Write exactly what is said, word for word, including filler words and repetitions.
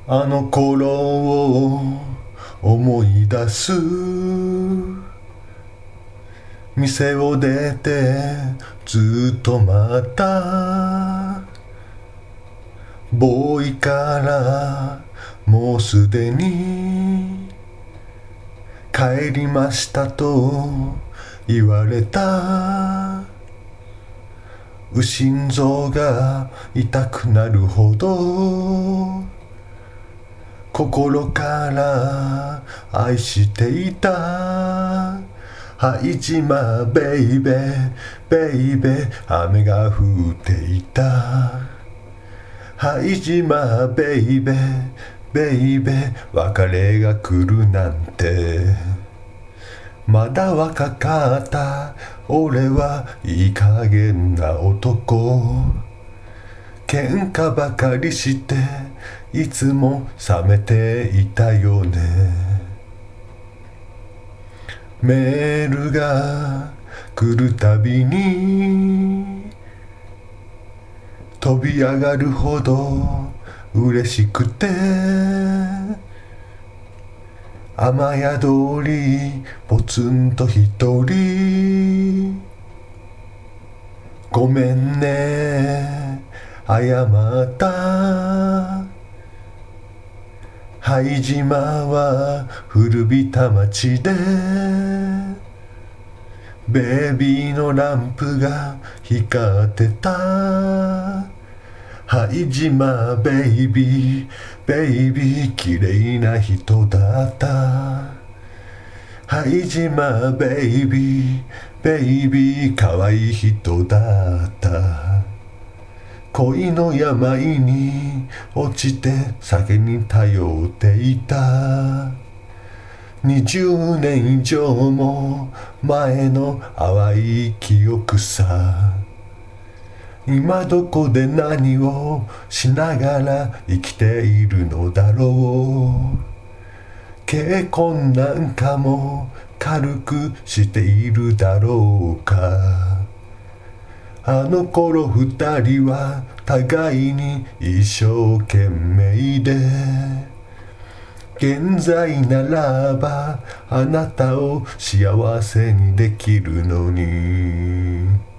あの頃を思い出す。店を出てずっと待った。ボーイからもうすでに帰りましたと言われた。心臓が痛くなるほど心から愛していた。はいじまベイベーベイベー雨が降っていた。はいじまベイベーベイベー別れが来るなんて。まだ若かった俺はいい加減な男。喧嘩ばかりしていつも冷めていたよね。メールが来るたびに飛び上がるほど嬉しくて、雨宿りポツンと一人。ごめんね謝った。拝島は古びた街でベビーのランプが光ってた。はいじまベイビーベイビー綺麗な人だった。はいじまベイビーベイビー可愛い人だった。恋の病に落ちて酒に頼っていた。にじゅうねん以上も前の淡い記憶さ。今どこで何をしながら生きているのだろう。結婚なんかも軽くしているだろうか。あの頃二人は互いに一生懸命で、現在ならばあなたを幸せにできるのに。